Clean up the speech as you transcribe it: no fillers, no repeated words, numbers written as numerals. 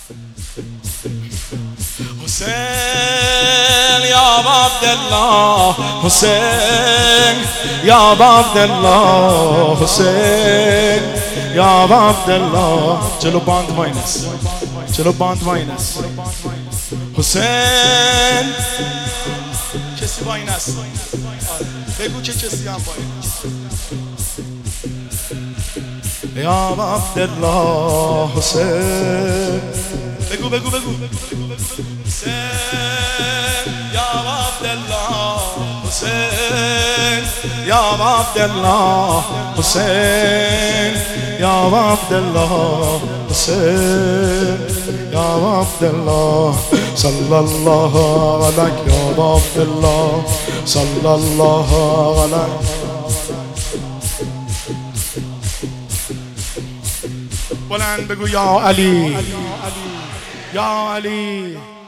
حسین یا عبدالله، حسین یا عبدالله، حسین یا عبدالله. جلو باند ماینس، جلو باند ماینس. حسین کسی واین است؟ بگو که کسی هم واین است. یا عبدالله حسین، بگو بگو بگو. حسین یا عبدالله حسین یا عبدالله حسین یا عبدالله حسین یا عبدالله. صلی الله علیک یا عبدالله، صلی الله علیک. بلند بگو یا علی، یا علی.